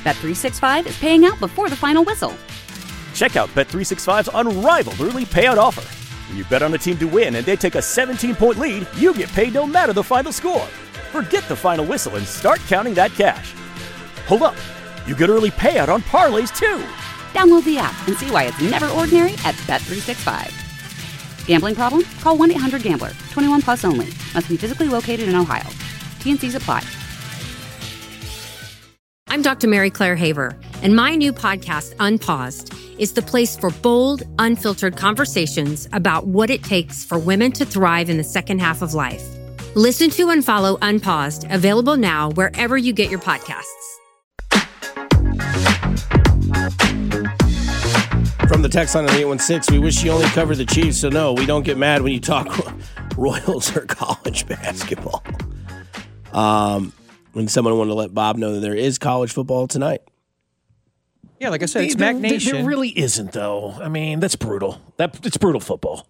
Bet365 is paying out before the final whistle. Check out Bet365's unrivaled early payout offer. When you bet on a team to win and they take a 17-point lead, you get paid no matter the final score. Forget the final whistle and start counting that cash. Hold up. You get early payout on parlays, too. Download the app and see why it's never ordinary at Bet365. Gambling problem? Call 1-800-GAMBLER. 21 plus only. Must be physically located in Ohio. T&Cs apply. I'm Dr. Mary Claire Haver, and my new podcast, Unpaused, is the place for bold, unfiltered conversations about what it takes for women to thrive in the second half of life. Listen to and follow Unpaused, available now wherever you get your podcasts. From the text line on 816, we wish you only covered the Chiefs, so no, we don't get mad when you talk Royals or college basketball. When someone wanted to let Bob know that there is college football tonight. Yeah, like I said, it's Mac Nation. There really isn't, though. I mean, that's brutal. It's brutal football.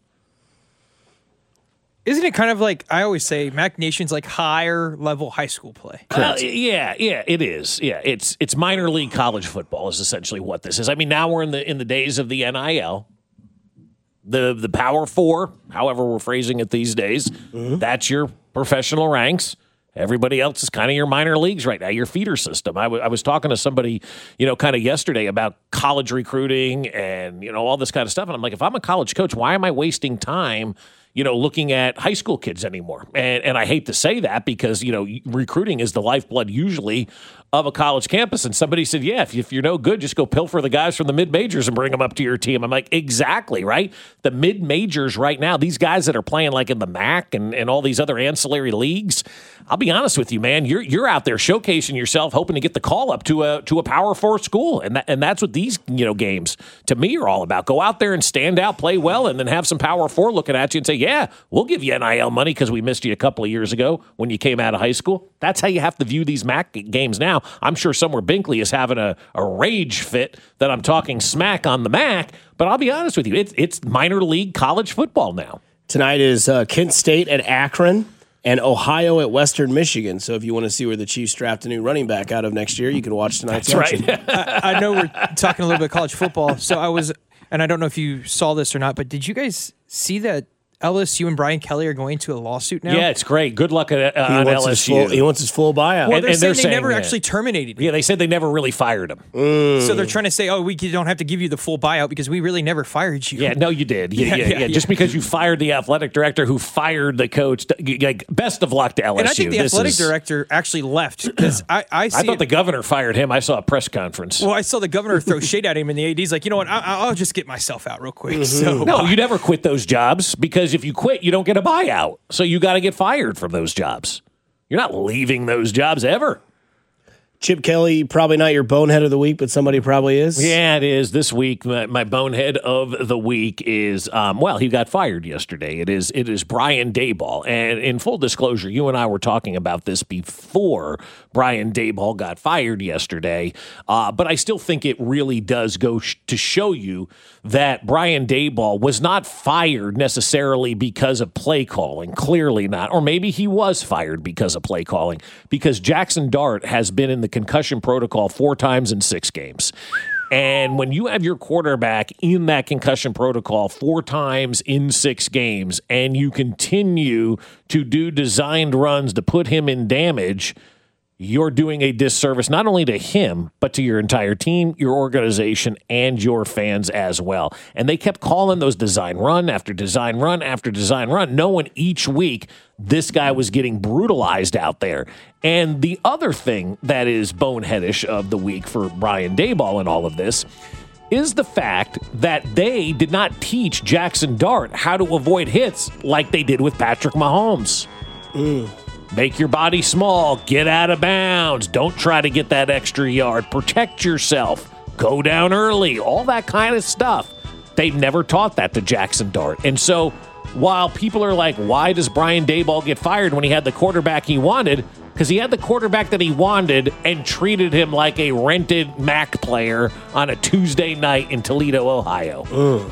Isn't it kind of like, I always say, Mac Nation's like higher level high school play? Yeah, it is. Yeah, it's minor league college football is essentially what this is. I mean, now we're in the days of the NIL, the Power Four, however we're phrasing it these days. Mm-hmm. That's your professional ranks. Everybody else is kind of your minor leagues right now, your feeder system. I was talking to somebody, kind of yesterday about college recruiting and, all this kind of stuff. And I'm like, if I'm a college coach, why am I wasting time looking at high school kids anymore? And I hate to say that because, recruiting is the lifeblood usually of a college campus. And somebody said, yeah, if you're no good, just go pilfer the guys from the mid-majors and bring them up to your team. I'm like, exactly, right? The mid-majors right now, these guys that are playing like in the MAC and all these other ancillary leagues, I'll be honest with you, man, you're out there showcasing yourself, hoping to get the call up to a Power 4 school. And that's what these, games to me are all about. Go out there and stand out, play well, and then have some Power 4 looking at you and say, yeah, we'll give you NIL money because we missed you a couple of years ago when you came out of high school. That's how you have to view these MAC games now. I'm sure somewhere Binkley is having a rage fit that I'm talking smack on the MAC, but I'll be honest with you, it's minor league college football now. Tonight is Kent State at Akron and Ohio at Western Michigan. So if you want to see where the Chiefs draft a new running back out of next year, you can watch tonight's action. Right. I know we're talking a little bit of college football, so and I don't know if you saw this or not, but did you guys see that LSU and Brian Kelly are going to a lawsuit now? Yeah, it's great. Good luck on LSU. He wants his full buyout. Well, they're saying they never actually terminated him. Yeah, they said they never really fired him. So they're trying to say, we don't have to give you the full buyout because we really never fired you. Yeah, no, you did. Yeah. Just because you fired the athletic director who fired the coach, like, best of luck to LSU. And I think the athletic director actually left because I thought the governor fired him. I saw a press conference. Well, I saw the governor throw shade at him, and the AD's like, you know what, I'll just get myself out real quick. Mm-hmm. So no, you never quit those jobs because if you quit, you don't get a buyout. So you got to get fired from those jobs. You're not leaving those jobs ever. Chip Kelly, probably not your bonehead of the week, but somebody probably is. Yeah, it is. This week, my bonehead of the week is, he got fired yesterday. It is Brian Daboll. And in full disclosure, you and I were talking about this before Brian Daboll got fired yesterday. But I still think it really does go to show you that Brian Daboll was not fired necessarily because of play calling. Clearly not. Or maybe he was fired because of play calling. Because Jackson Dart has been in the concussion protocol 4 times in 6 games. And when you have your quarterback in that concussion protocol 4 times in 6 games and you continue to do designed runs to put him in damage, you're doing a disservice not only to him, but to your entire team, your organization, and your fans as well. And they kept calling those design run after design run after design run, knowing each week this guy was getting brutalized out there. And the other thing that is boneheadish of the week for Brian Daboll in all of this is the fact that they did not teach Jackson Dart how to avoid hits like they did with Patrick Mahomes. Make your body small. Get out of bounds. Don't try to get that extra yard. Protect yourself. Go down early. All that kind of stuff. They've never taught that to Jackson Dart. And so while people are like, why does Brian Daboll get fired when he had the quarterback he wanted? Because he had the quarterback that he wanted and treated him like a rented MAC player on a Tuesday night in Toledo, Ohio.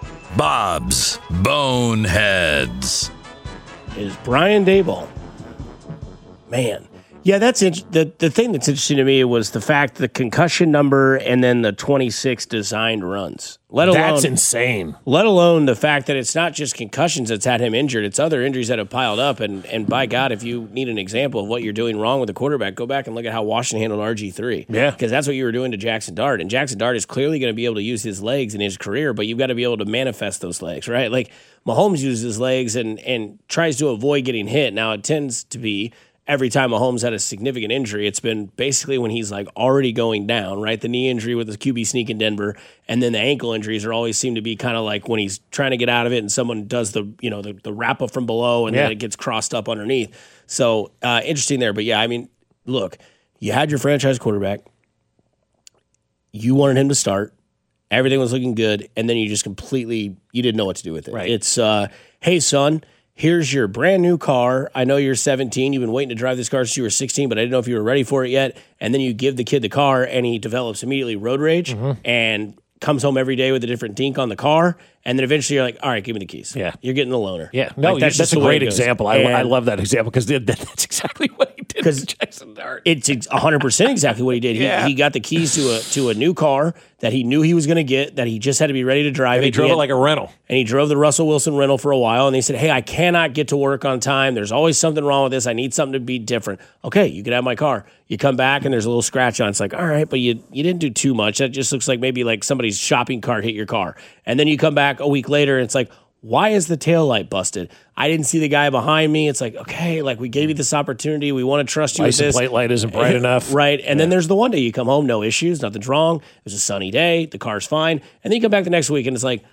Bob's Boneheads. Is Brian Daboll. Man, Yeah, the thing that's interesting to me was the fact the concussion number and then the 26 designed runs. That's insane. Let alone the fact that it's not just concussions that's had him injured; it's other injuries that have piled up. And by God, if you need an example of what you're doing wrong with the quarterback, go back and look at how Washington handled RG3. Yeah, because that's what you were doing to Jackson Dart, and Jackson Dart is clearly going to be able to use his legs in his career, but you've got to be able to manifest those legs, right? Like Mahomes uses his legs and tries to avoid getting hit. Now it tends to be. Every time Mahomes had a significant injury, it's been basically when he's like already going down, right? The knee injury with the QB sneak in Denver, and then the ankle injuries are always seem to be kind of like when he's trying to get out of it and someone does the wrap up from below and then it gets crossed up underneath. So interesting there. But yeah, I mean, look, you had your franchise quarterback. You wanted him to start. Everything was looking good. And then you just you didn't know what to do with it. Right. It's, hey, son, here's your brand new car. I know you're 17. You've been waiting to drive this car since you were 16, but I didn't know if you were ready for it yet. And then you give the kid the car, and he develops immediately road rage and comes home every day with a different dink on the car. And then eventually you're like, all right, give me the keys. Yeah. You're getting the loaner. Yeah. No, like, that's a great example. I love that example because that's exactly what he did to Jackson Dart. It's 100% exactly what he did. He got the keys to a new car that he knew he was going to get, that he just had to be ready to drive. And he drove it like a rental. And he drove the Russell Wilson rental for a while. And they said, hey, I cannot get to work on time. There's always something wrong with this. I need something to be different. Okay, you can have my car. You come back and there's a little scratch on it. It's like, all right, but you didn't do too much. That just looks like maybe like somebody's shopping cart hit your car. And then you come back a week later and it's like, why is the taillight busted? I didn't see the guy behind me. It's like, okay, like we gave you this opportunity. We want to trust you with this. License plate light isn't bright enough. Right. And then there's the one day you come home, no issues, nothing's wrong. It was a sunny day. The car's fine. And then you come back the next week and it's like,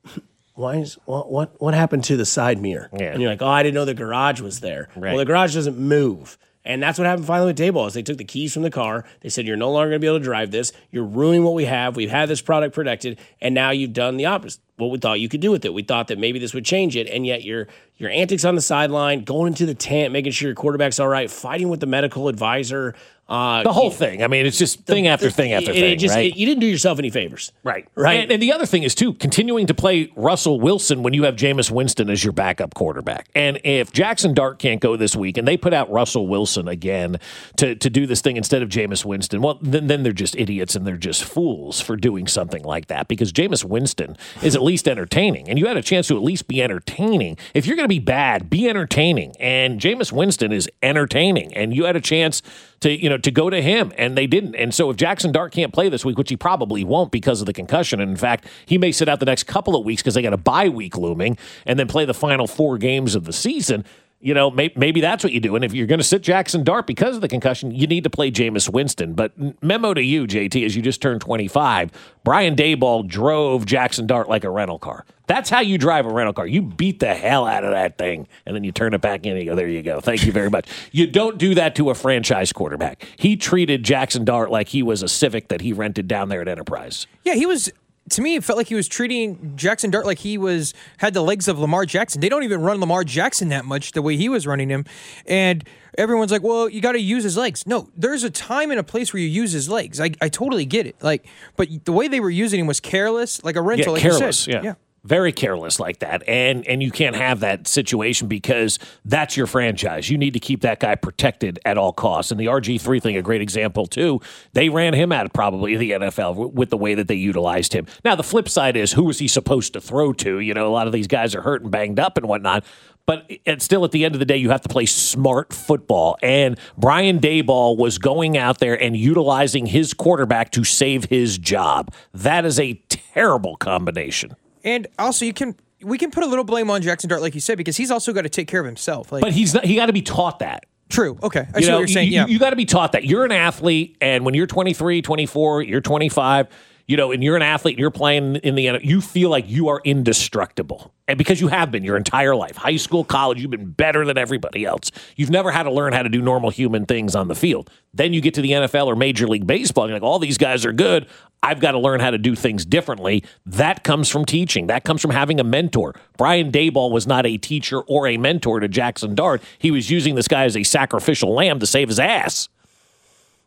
what happened to the side mirror? Yeah. And you're like, oh, I didn't know the garage was there. Right. Well, the garage doesn't move. And that's what happened finally with Daboll is they took the keys from the car. They said, you're no longer going to be able to drive this. You're ruining what we have. We've had this product protected, and now you've done the opposite. What we thought you could do with it. We thought that maybe this would change it, and yet your antics on the sideline, going into the tent, making sure your quarterback's all right, fighting with the medical advisor. The whole thing. I mean, it's just thing after thing after thing, right? You didn't do yourself any favors. Right. Right. And the other thing is, too, continuing to play Russell Wilson when you have Jameis Winston as your backup quarterback. And if Jackson Dart can't go this week and they put out Russell Wilson again to do this thing instead of Jameis Winston, well, then they're just idiots and they're just fools for doing something like that because Jameis Winston is at least entertaining. And you had a chance to at least be entertaining. If you're going to be bad, be entertaining. And Jameis Winston is entertaining. And you had a chance to go to him, and they didn't. And so if Jackson Dart can't play this week, which he probably won't because of the concussion, and in fact, he may sit out the next couple of weeks because they got a bye week looming, and then play the final 4 games of the season, maybe that's what you do. And if you're going to sit Jackson Dart because of the concussion, you need to play Jameis Winston. But memo to you, JT, as you just turned 25, Brian Daboll drove Jackson Dart like a rental car. That's how you drive a rental car. You beat the hell out of that thing, and then you turn it back in and you go, there you go. Thank you very much. You don't do that to a franchise quarterback. He treated Jackson Dart like he was a Civic that he rented down there at Enterprise. Yeah, he was... To me, it felt like he was treating Jackson Dart like he had the legs of Lamar Jackson. They don't even run Lamar Jackson that much the way he was running him. And everyone's like, well, you got to use his legs. No, there's a time and a place where you use his legs. I totally get it. But the way they were using him was careless, like a rental. Yeah, careless, yeah. Very careless like that. And you can't have that situation because that's your franchise. You need to keep that guy protected at all costs. And the RG3 thing, a great example, too. They ran him out probably the NFL with the way that they utilized him. Now, the flip side is, who was he supposed to throw to? A lot of these guys are hurt and banged up and whatnot. But still, at the end of the day, you have to play smart football. And Brian Daboll was going out there and utilizing his quarterback to save his job. That is a terrible combination. And also, we can put a little blame on Jackson Dart, like you said, because he's also got to take care of himself. But he got to be taught that. True. Okay. I see what you're saying. You got to be taught that. You're an athlete, and when you're 23, 24, you're 25, and you're an athlete and you're playing in the NFL, you feel like you are indestructible. And because you have been your entire life, high school, college, you've been better than everybody else. You've never had to learn how to do normal human things on the field. Then you get to the NFL or Major League Baseball, and you're like, all these guys are good. I've got to learn how to do things differently. That comes from teaching. That comes from having a mentor. Brian Daboll was not a teacher or a mentor to Jackson Dart. He was using this guy as a sacrificial lamb to save his ass.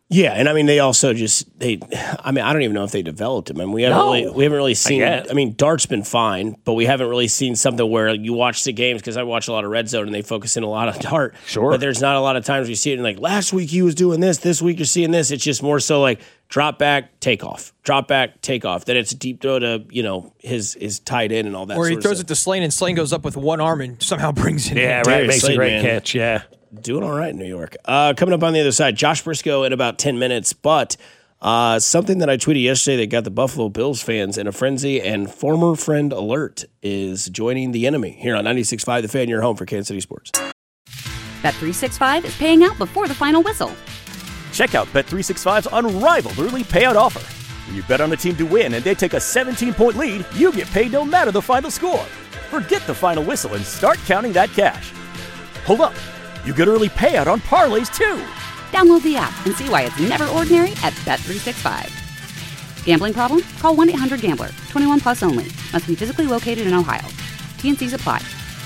Yeah, and I mean I don't even know if they developed him. I mean, we haven't really seen. I mean, Dart's been fine, but we haven't really seen something where you watch the games, because I watch a lot of Red Zone and they focus in a lot on Dart. Sure, but there's not a lot of times we see it. And like last week he was doing this week you're seeing this. It's just more so like drop back, take off, drop back, take off. Then it's a deep throw to his tight end and all that. Or he throws it to Slane and Slane goes up with one arm and somehow brings it in. Yeah, right. Makes a great catch. Yeah. Doing all right in New York. Coming up on the other side, Josh Briscoe in about 10 minutes. But something that I tweeted yesterday that got the Buffalo Bills fans in a frenzy, and former friend alert is joining the enemy here on 96.5 The Fan, your home for Kansas City sports. Bet365 is paying out before the final whistle. Check out Bet365's unrivaled early payout offer. When you bet on a team to win and they take a 17-point lead, you get paid no matter the final score. Forget the final whistle and start counting that cash. Hold up. You get early payout on parlays, too. Download the app and see why it's never ordinary at Bet365. Gambling problem? Call 1-800-GAMBLER. 21 plus only. Must be physically located in Ohio. T&Cs apply.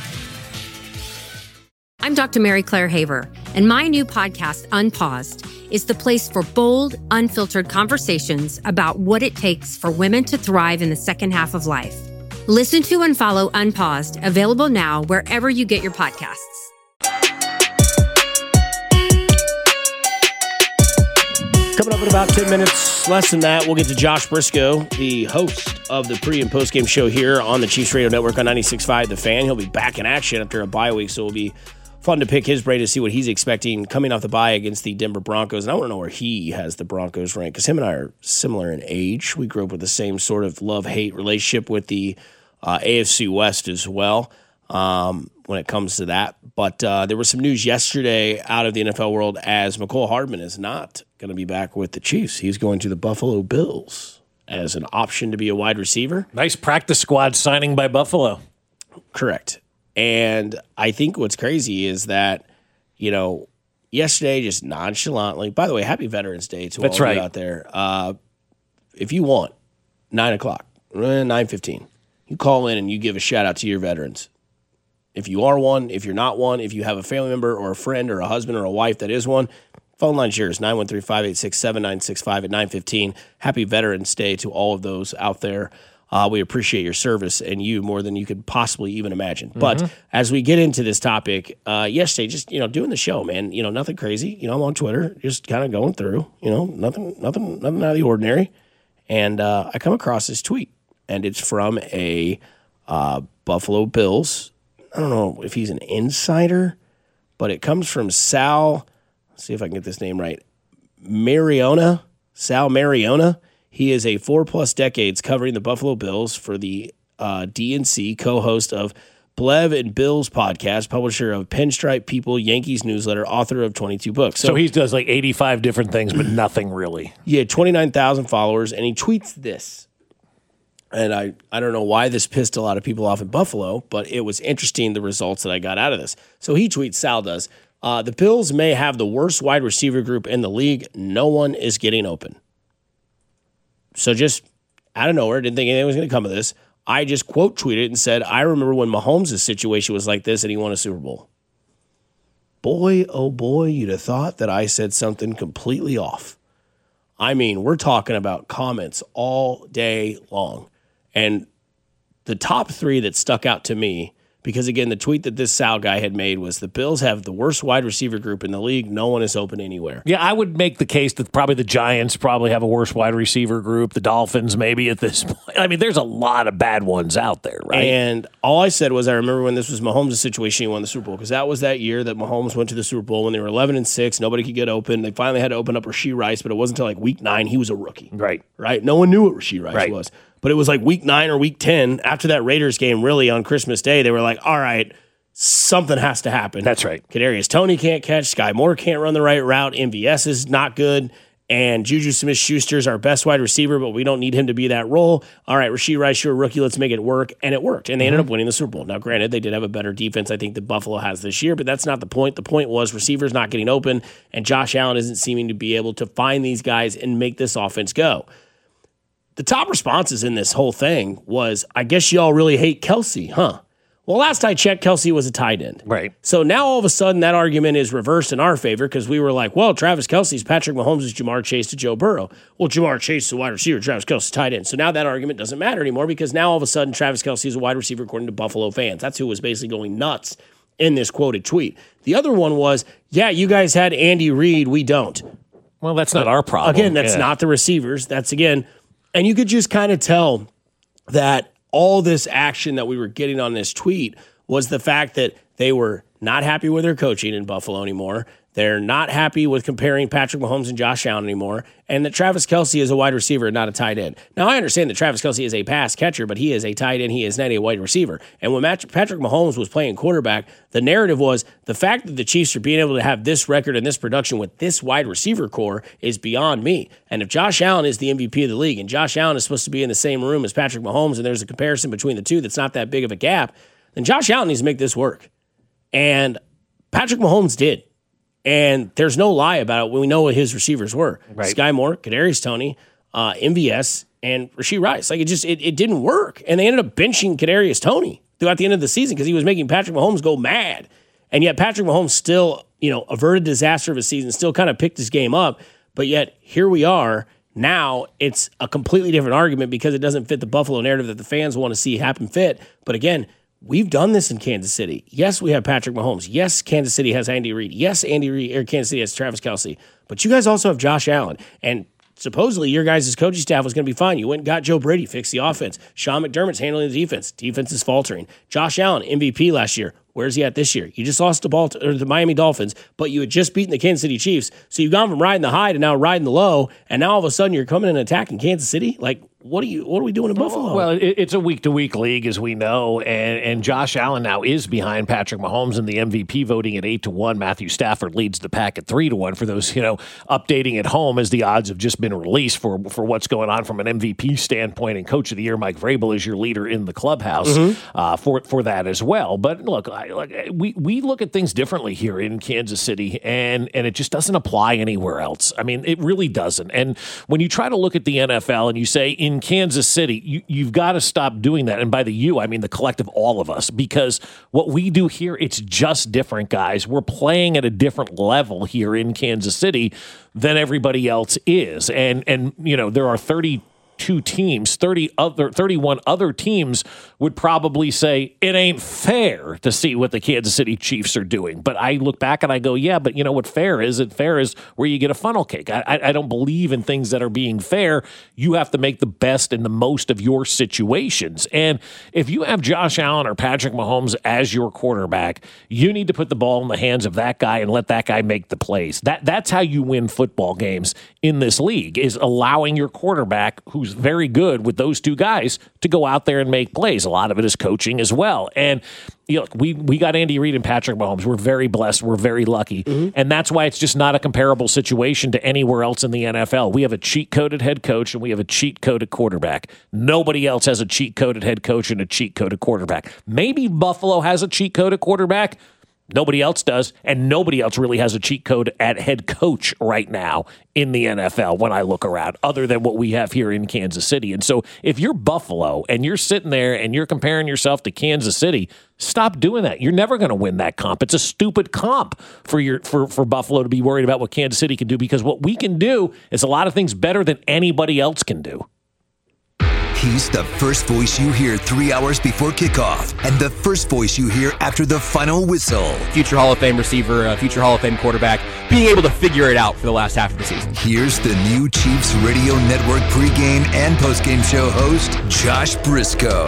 I'm Dr. Mary Claire Haver, and my new podcast, Unpaused, is the place for bold, unfiltered conversations about what it takes for women to thrive in the second half of life. Listen to and follow Unpaused, available now wherever you get your podcasts. Coming up in about 10 minutes, less than that, we'll get to Josh Briscoe, the host of the pre- and post-game show here on the Chiefs Radio Network on 96.5 The Fan. He'll be back in action after a bye week, so it'll be fun to pick his brain to see what he's expecting coming off the bye against the Denver Broncos. And I want to know where he has the Broncos ranked, because him and I are similar in age. We grew up with the same sort of love-hate relationship with the AFC West as well when it comes to that. But there was some news yesterday out of the NFL world as Mecole Hardman is not going to be back with the Chiefs. He's going to the Buffalo Bills as an option to be a wide receiver. Nice practice squad signing by Buffalo. Correct. And I think what's crazy is that, yesterday just nonchalantly, by the way, happy Veterans Day to all of you out there. If you want, 9 o'clock, 9:15, you call in and you give a shout out to your veterans. If you are one, if you're not one, if you have a family member or a friend or a husband or a wife that is one, phone line's yours, 913-586-7965 at 9:15. Happy Veterans Day to all of those out there. We appreciate your service and you more than you could possibly even imagine. Mm-hmm. But as we get into this topic, yesterday, just, doing the show, man, nothing crazy. I'm on Twitter, just kind of going through, nothing out of the ordinary. And I come across this tweet, and it's from a Buffalo Bills. I don't know if he's an insider, but it comes from Sal. Let's see if I can get this name right. Mariona. Sal Mariona. He is a 4+ decades covering the Buffalo Bills for the DNC, co-host of Blev and Bills podcast, publisher of Pinstripe People, Yankees newsletter, author of 22 books. So he does like 85 different things, but nothing really. Yeah, 29,000 followers, and he tweets this. And I don't know why this pissed a lot of people off in Buffalo, but it was interesting, the results that I got out of this. So he tweets, Sal does, the Bills may have the worst wide receiver group in the league. No one is getting open. So just out of nowhere, didn't think anything was going to come of this. I just quote tweeted and said, I remember when Mahomes' situation was like this and he won a Super Bowl. Boy, oh boy, you'd have thought that I said something completely off. I mean, we're talking about comments all day long. And the top 3 that stuck out to me, because, again, the tweet that this Sal guy had made was the Bills have the worst wide receiver group in the league. No one is open anywhere. Yeah, I would make the case that probably the Giants probably have a worse wide receiver group. The Dolphins maybe at this point. I mean, there's a lot of bad ones out there, right? And all I said was I remember when this was Mahomes' situation, he won the Super Bowl, because that was that year that Mahomes went to the Super Bowl when they were 11-6. Nobody could get open. They finally had to open up Rashee Rice, but it wasn't until like week 9 he was a rookie. Right. No one knew what Rashee Rice was. But it was like week 9 or week 10, after that Raiders game, really, on Christmas Day, they were like, all right, something has to happen. That's right. Kadarius Toney can't catch. Sky Moore can't run the right route. MVS is not good. And Juju Smith-Schuster is our best wide receiver, but we don't need him to be that role. All right, Rashee Rice, you're a rookie. Let's make it work. And it worked. And they ended up winning the Super Bowl. Now, granted, they did have a better defense, I think, that Buffalo has this year, but that's not the point. The point was receivers not getting open, and Josh Allen isn't seeming to be able to find these guys and make this offense go. The top responses in this whole thing was, I guess y'all really hate Kelsey, huh? Well, last I checked, Kelce was a tight end. Right. So now all of a sudden that argument is reversed in our favor because we were like, well, Travis Kelce's Patrick Mahomes is Jamar Chase to Joe Burrow. Well, Jamar Chase is a wide receiver, Travis Kelce's tight end. So now that argument doesn't matter anymore because now all of a sudden Travis Kelce is a wide receiver according to Buffalo fans. That's who was basically going nuts in this quoted tweet. The other one was, yeah, you guys had Andy Reid, we don't. Well, that's not our problem. Again, that's not the receivers. That's again, and you could just kind of tell that all this action that we were getting on this tweet was the fact that they were not happy with their coaching in Buffalo anymore. They're not happy with comparing Patrick Mahomes and Josh Allen anymore, and that Travis Kelce is a wide receiver and not a tight end. Now, I understand that Travis Kelce is a pass catcher, but he is a tight end. He is not a wide receiver. And when Patrick Mahomes was playing quarterback, the narrative was the fact that the Chiefs are being able to have this record and this production with this wide receiver core is beyond me. And if Josh Allen is the MVP of the league, and Josh Allen is supposed to be in the same room as Patrick Mahomes, and there's a comparison between the two that's not that big of a gap, then Josh Allen needs to make this work. And Patrick Mahomes did. And there's no lie about it when we know what his receivers were. Right. Sky Moore, Kadarius Toney, MVS, and Rashee Rice. Like it didn't work. And they ended up benching Kadarius Toney throughout the end of the season because he was making Patrick Mahomes go mad. And yet Patrick Mahomes still, averted disaster of a season, still kind of picked his game up. But yet here we are. Now it's a completely different argument because it doesn't fit the Buffalo narrative that the fans want to see happen fit. But again, we've done this in Kansas City. Yes, we have Patrick Mahomes. Yes, Kansas City has Andy Reid. Yes, Kansas City has Travis Kelce. But you guys also have Josh Allen. And supposedly your guys' coaching staff was going to be fine. You went and got Joe Brady, fixed the offense. Sean McDermott's handling the defense. Defense is faltering. Josh Allen, MVP last year. Where's he at this year? You just lost to the Miami Dolphins, but you had just beaten the Kansas City Chiefs. So you've gone from riding the high to now riding the low, and now all of a sudden you're coming and attacking Kansas City? Like, what are we doing in Buffalo? Well, it's a week-to-week league, as we know, and Josh Allen now is behind Patrick Mahomes in the MVP voting at 8-1. Matthew Stafford leads the pack at 3-1. For those updating at home, as the odds have just been released for what's going on from an MVP standpoint, and Coach of the Year Mike Vrabel is your leader in the clubhouse for that as well. But look, we look at things differently here in Kansas City, and it just doesn't apply anywhere else. I mean, it really doesn't. And when you try to look at the NFL and you say in Kansas City, you've got to stop doing that. And by the you, I mean the collective all of us, because what we do here, it's just different, guys. We're playing at a different level here in Kansas City than everybody else is. And there are 32 teams, 31 other teams would probably say it ain't fair to see what the Kansas City Chiefs are doing. But I look back and I go, yeah, but you know what fair is? Fair is where you get a funnel cake. I don't believe in things that are being fair. You have to make the best and the most of your situations. And if you have Josh Allen or Patrick Mahomes as your quarterback, you need to put the ball in the hands of that guy and let that guy make the plays. That's how you win football games in this league, is allowing your quarterback, who's very good with those two guys, to go out there and make plays. A lot of it is coaching as well. And look, we got Andy Reid and Patrick Mahomes. We're very blessed. We're very lucky. And that's why it's just not a comparable situation to anywhere else in the NFL. We have a cheat-coded head coach and we have a cheat-coded quarterback. Nobody else has a cheat-coded head coach and a cheat-coded quarterback. Maybe Buffalo has a cheat-coded quarterback. Nobody else does, and nobody else really has a cheat code at head coach right now in the NFL when I look around, other than what we have here in Kansas City. And so if you're Buffalo and you're sitting there and you're comparing yourself to Kansas City, stop doing that. You're never going to win that comp. It's a stupid comp for Buffalo to be worried about what Kansas City can do, because what we can do is a lot of things better than anybody else can do. He's the first voice you hear 3 hours before kickoff and the first voice you hear after the final whistle. Future Hall of Fame receiver, future Hall of Fame quarterback, being able to figure it out for the last half of the season. Here's the new Chiefs Radio Network pregame and postgame show host, Josh Briscoe.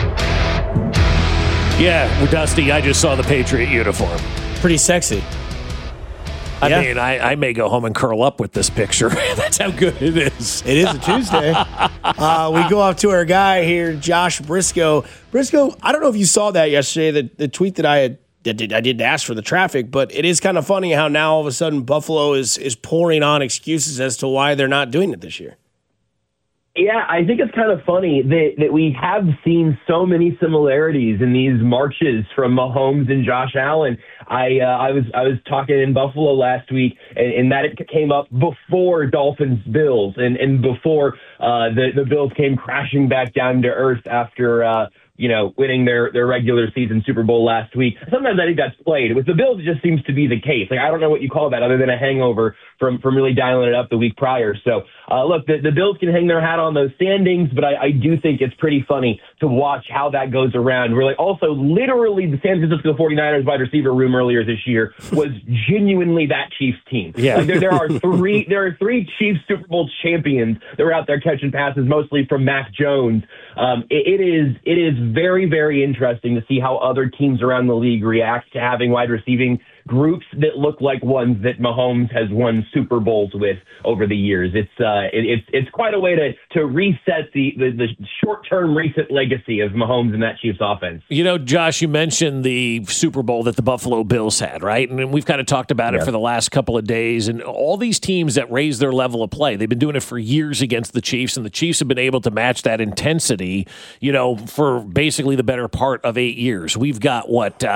Yeah, Dusty, I just saw the Patriot uniform. Pretty sexy. I mean, I may go home and curl up with this picture. That's how good it is. It is a Tuesday. We go off to our guy here, Josh Briscoe. Briscoe, I don't know if you saw that yesterday, the tweet that I didn't ask for the traffic, but it is kind of funny how now all of a sudden Buffalo is pouring on excuses as to why they're not doing it this year. Yeah, I think it's kind of funny that we have seen so many similarities in these marches from Mahomes and Josh Allen. I was talking in Buffalo last week, and that it came up before Dolphins-Bills and before the Bills came crashing back down to earth after winning their regular season Super Bowl last week. Sometimes I think that's played. With the Bills, it just seems to be the case. Like, I don't know what you call that other than a hangover from really dialing it up the week prior. So, look, the Bills can hang their hat on those standings, but I do think it's pretty funny to watch how that goes around. We're like, also, literally, the San Francisco 49ers wide receiver room earlier this year was genuinely that Chiefs team. Yeah. Like, there are three Chiefs Super Bowl champions that were out there catching passes, mostly from Mac Jones. It is very, very interesting to see how other teams around the league react to having wide receiving groups that look like ones that Mahomes has won Super Bowls with over the years. It's quite a way to reset the short-term recent legacy of Mahomes and that Chiefs offense. Josh, you mentioned the Super Bowl that the Buffalo Bills had, right? And we've kind of talked about it for the last couple of days. And all these teams that raise their level of play, they've been doing it for years against the Chiefs, and the Chiefs have been able to match that intensity, for basically the better part of 8 years. We've got,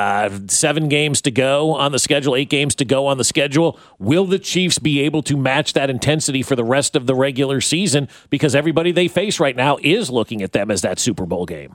7 games to go on the schedule, 8 games to go on the schedule. Will the Chiefs be able to match that intensity for the rest of the regular season? Because everybody they face right now is looking at them as that Super Bowl game.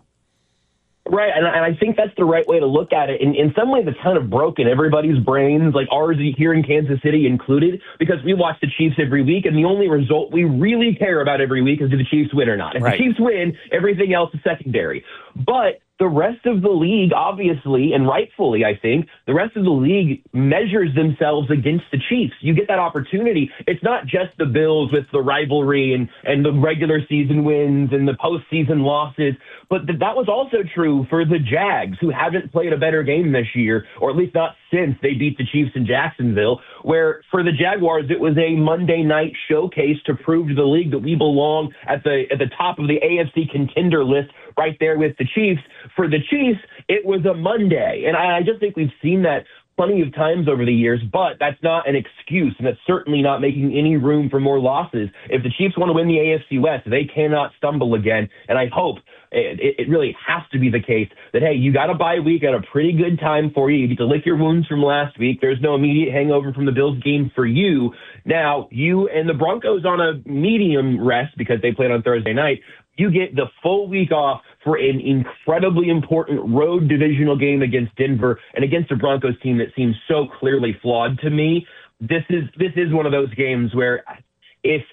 Right, and I think that's the right way to look at it. In some ways, it's kind of broken everybody's brains, like ours here in Kansas City included, because we watch the Chiefs every week, and the only result we really care about every week is do the Chiefs win or not. If the Chiefs win, everything else is secondary. But the rest of the league, obviously, and rightfully, I think, the rest of the league measures themselves against the Chiefs. You get that opportunity. It's not just the Bills with the rivalry and the regular season wins and the postseason losses, but that was also true for the Jags, who haven't played a better game this year, or at least not since they beat the Chiefs in Jacksonville, where for the Jaguars, it was a Monday night showcase to prove to the league that we belong at the top of the AFC contender list, right there with the Chiefs. For the Chiefs, it was a Monday. And I just think we've seen that plenty of times over the years, but that's not an excuse, and that's certainly not making any room for more losses. If the Chiefs want to win the AFC West, they cannot stumble again. And I hope it really has to be the case that, hey, you got a bye week at a pretty good time for you. You get to lick your wounds from last week. There's no immediate hangover from the Bills game for you. Now, you and the Broncos on a medium rest because they played on Thursday night. You get the full week off for an incredibly important road divisional game against Denver and against a Broncos team that seems so clearly flawed to me. This is one of those games where if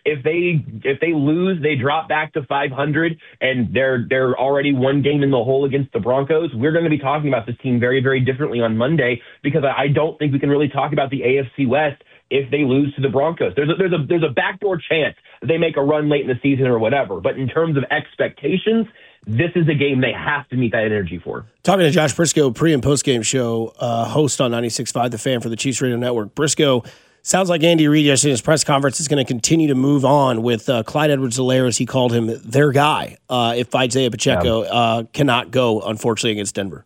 they lose, they drop back to 500 and they're already one game in the hole against the Broncos. We're going to be talking about this team very, very differently on Monday, because I don't think we can really talk about the AFC West if they lose to the Broncos. There's a backdoor chance that they make a run late in the season or whatever. But in terms of expectations, this is a game they have to meet that energy for. Talking to Josh Briscoe, pre- and post-game show host on 96.5 The Fan for the Chiefs Radio Network. Briscoe, sounds like Andy Reid yesterday in his press conference is going to continue to move on with Clyde Edwards-Helaire, as he called him, their guy, if Isaiah Pacheco cannot go, unfortunately, against Denver.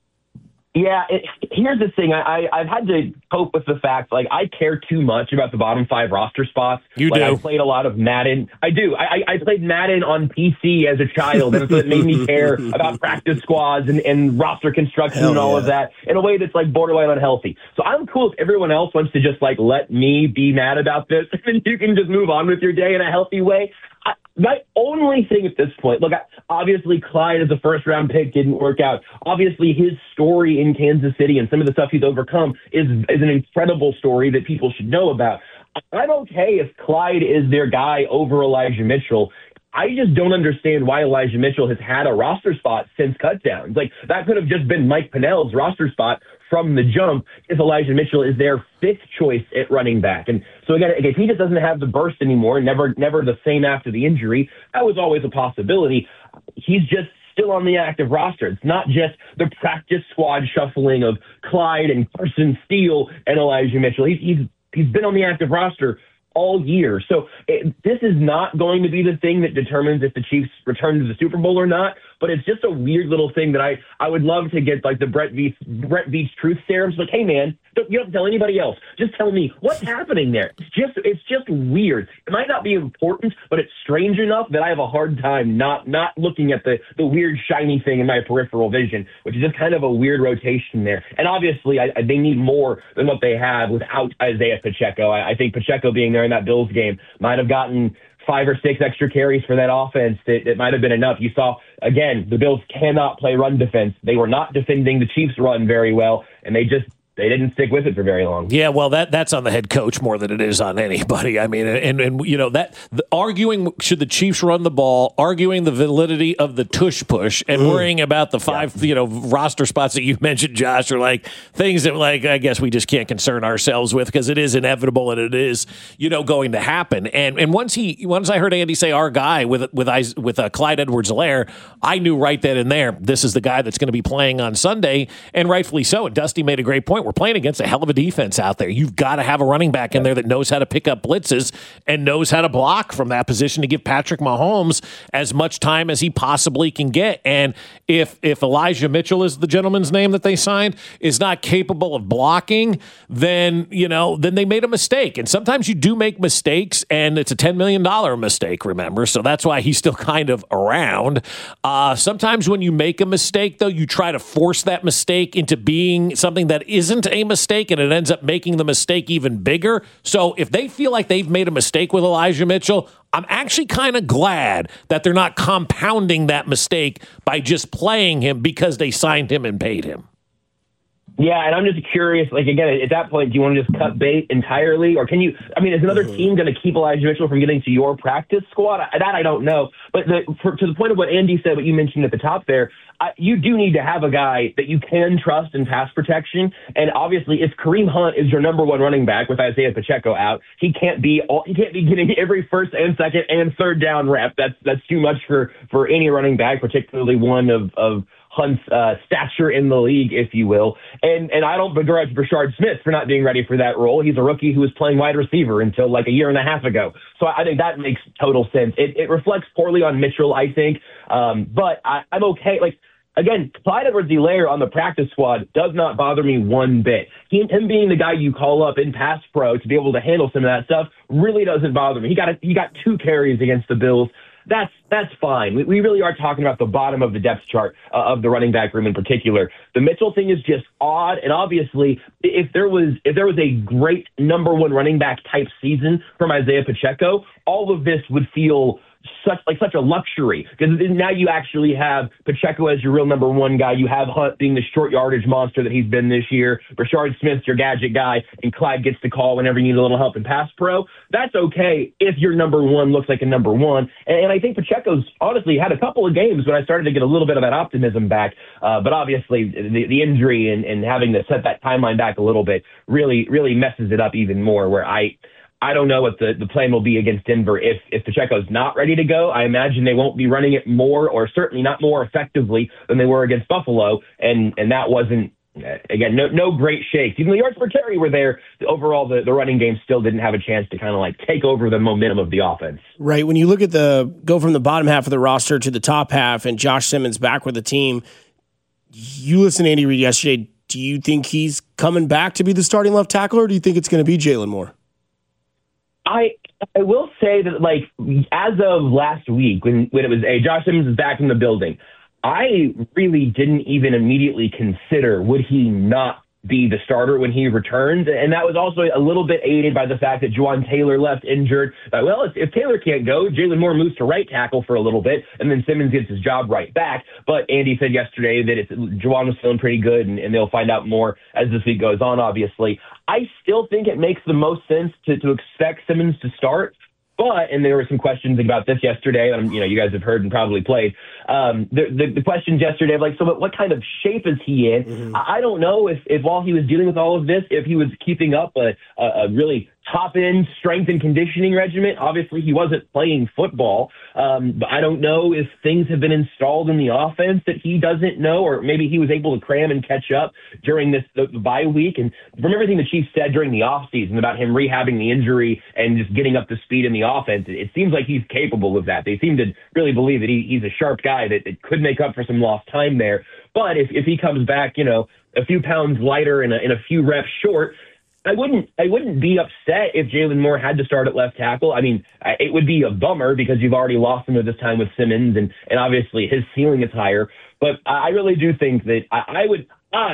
Yeah, here's the thing. I've had to cope with the fact, like, I care too much about the bottom 5 roster spots. You do. I played a lot of Madden. I do. I played Madden on PC as a child, and so it made me care about practice squads and roster construction and all of that in a way that's, like, borderline unhealthy. So I'm cool if everyone else wants to just, like, let me be mad about this, and you can just move on with your day in a healthy way. My only thing at this point, look, obviously Clyde as a first-round pick didn't work out. Obviously his story in Kansas City and some of the stuff he's overcome is an incredible story that people should know about. I'm okay if Clyde is their guy over Elijah Mitchell. I just don't understand why Elijah Mitchell has had a roster spot since cutdowns. Like, that could have just been Mike Pennell's roster spot from the jump if Elijah Mitchell is their 5th choice at running back. And so again, if he just doesn't have the burst anymore, never the same after the injury, that was always a possibility. He's just still on the active roster. It's not just the practice squad shuffling of Clyde and Carson Steele and Elijah Mitchell. He's been on the active roster all year. So this is not going to be the thing that determines if the Chiefs return to the Super Bowl or not, but it's just a weird little thing that I would love to get, like, the Brett Veach truth serum. It's like, hey, man, you don't have to tell anybody else. Just tell me what's happening there. It's just weird. It might not be important, but it's strange enough that I have a hard time not looking at the weird shiny thing in my peripheral vision, which is just kind of a weird rotation there. And obviously, they need more than what they have without Isaiah Pacheco. I think Pacheco being there in that Bills game might have gotten 5 or 6 extra carries for that offense that might have been enough. You saw, again, the Bills cannot play run defense. They were not defending the Chiefs' run very well, and they didn't stick with it for very long. Yeah, well, that's on the head coach more than it is on anybody. I mean, and you know, arguing should the Chiefs run the ball, arguing the validity of the tush push, and worrying about the 5 roster spots that you mentioned, Josh, are like things that, like, I guess we just can't concern ourselves with because it is inevitable and it is, going to happen. And once I heard Andy say our guy with Clyde Edwards-Helaire, I knew right then and there this is the guy that's going to be playing on Sunday, and rightfully so. And Dusty made a great point. We're playing against a hell of a defense out there. You've got to have a running back in there that knows how to pick up blitzes and knows how to block from that position to give Patrick Mahomes as much time as he possibly can get. And if Elijah Mitchell is the gentleman's name that they signed, is not capable of blocking, then they made a mistake. And sometimes you do make mistakes, and it's a $10 million mistake, remember? So that's why he's still kind of around. Sometimes when you make a mistake, though, you try to force that mistake into being something that isn't a mistake, and it ends up making the mistake even bigger. So if they feel like they've made a mistake with Elijah Mitchell, I'm actually kind of glad that they're not compounding that mistake by just playing him because they signed him and paid him. Yeah, and I'm just curious, like, again, at that point, do you want to just cut bait entirely? Or is another team going to keep Elijah Mitchell from getting to your practice squad? That I don't know. But to the point of what Andy said, what you mentioned at the top there, you do need to have a guy that you can trust in pass protection. And obviously, if Kareem Hunt is your number one running back with Isaiah Pacheco out, he can't be getting every first and second and third down rep. That's too much for any running back, particularly one of Hunt's stature in the league, if you will. And I don't begrudge Brashard Smith for not being ready for that role. He's a rookie who was playing wide receiver until like a year and a half ago. So I think that makes total sense. It reflects poorly on Mitchell, I think. But I'm okay. Like, again, Clyde Edwards-Helaire on the practice squad does not bother me one bit. Him being the guy you call up in pass pro to be able to handle some of that stuff really doesn't bother me. He got 2 carries against the Bills. That's fine. We really are talking about the bottom of the depth chart of the running back room in particular. The Mitchell thing is just odd, and obviously, if there was a great number one running back type season from Isaiah Pacheco, all of this would feel such a luxury, because now you actually have Pacheco as your real number one guy. You have Hunt being the short yardage monster that he's been this year. Brashard Smith's your gadget guy, and Clyde gets the call whenever you need a little help in pass pro. That's okay if your number one looks like a number one. And I think Pacheco's honestly had a couple of games when I started to get a little bit of that optimism back. But obviously the injury and having to set that timeline back a little bit really messes it up even more, where I don't know what the plan will be against Denver if Pacheco's not ready to go. I imagine they won't be running it more, or certainly not more effectively than they were against Buffalo, and that wasn't, again, no great shakes. Even the yards per carry were there. Overall, the running game still didn't have a chance to kind of like take over the momentum of the offense. Right. When you look at go from the bottom half of the roster to the top half, and Josh Simmons back with the team, you listened to Andy Reid yesterday. Do you think he's coming back to be the starting left tackle, or do you think it's going to be Jalen Moore? I will say that, like, as of last week, when it was Josh Simmons is back in the building, I really didn't even immediately consider would he not be the starter when he returns. And that was also a little bit aided by the fact that Juwan Taylor left injured. Well, if Taylor can't go, Jalen Moore moves to right tackle for a little bit, and then Simmons gets his job right back. But Andy said yesterday that Juwan was feeling pretty good, and they'll find out more as this week goes on, obviously. I still think it makes the most sense to expect Simmons to start. But, and there were some questions about this yesterday, and you guys have heard and probably played. The questions yesterday, like, so what kind of shape is he in? Mm-hmm. I don't know if while he was dealing with all of this, if he was keeping up a really top-end strength and conditioning regimen. Obviously, he wasn't playing football, but I don't know if things have been installed in the offense that he doesn't know, or maybe he was able to cram and catch up during the bye week. And from everything the Chiefs said during the offseason about him rehabbing the injury and just getting up to speed in the offense, it seems like he's capable of that. They seem to really believe that he's a sharp guy that could make up for some lost time there. But if he comes back, a few pounds lighter and a few reps short, I wouldn't be upset if Jalen Moore had to start at left tackle. I mean, it would be a bummer because you've already lost him at this time with Simmons, and obviously his ceiling is higher. But I really do think that I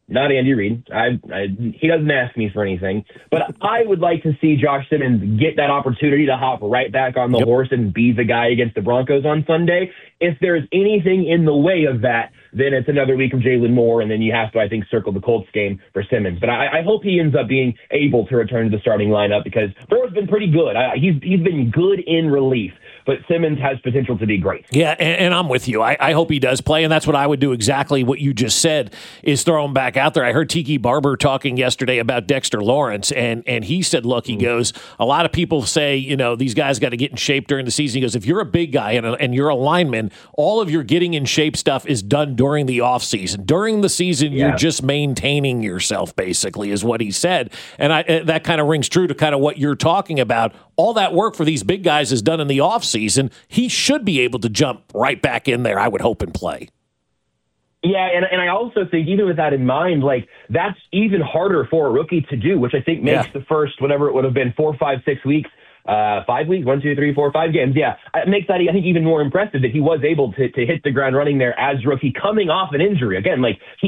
not Andy Reid. He doesn't ask me for anything. But I would like to see Josh Simmons get that opportunity to hop right back on the horse and be the guy against the Broncos on Sunday. If there's anything in the way of that, then it's another week of Jalen Moore, and then you have to, I think, circle the Colts game for Simmons. But I hope he ends up being able to return to the starting lineup because Burrow's been pretty good. He's been good in relief. But Simmons has potential to be great. Yeah, and I'm with you. I hope he does play, and that's what I would do exactly what you just said, is throw him back out there. I heard Tiki Barber talking yesterday about Dexter Lawrence, and he said, look, he goes, a lot of people say, these guys got to get in shape during the season. He goes, if you're a big guy and you're a lineman, all of your getting in shape stuff is done during the offseason. During the season, you're just maintaining yourself, basically, is what he said. And that kind of rings true to kind of what you're talking about. All that work for these big guys is done in the offseason. He should be able to jump right back in there, I would hope, and play. Yeah, and I also think, even with that in mind, that's even harder for a rookie to do, which I think makes the first, whatever it would have been, 4, 5, 6 weeks, 5 weeks, 1, 2, 3, 4, 5 games. Yeah, it makes that, I think, even more impressive that he was able to hit the ground running there as rookie, coming off an injury. Again,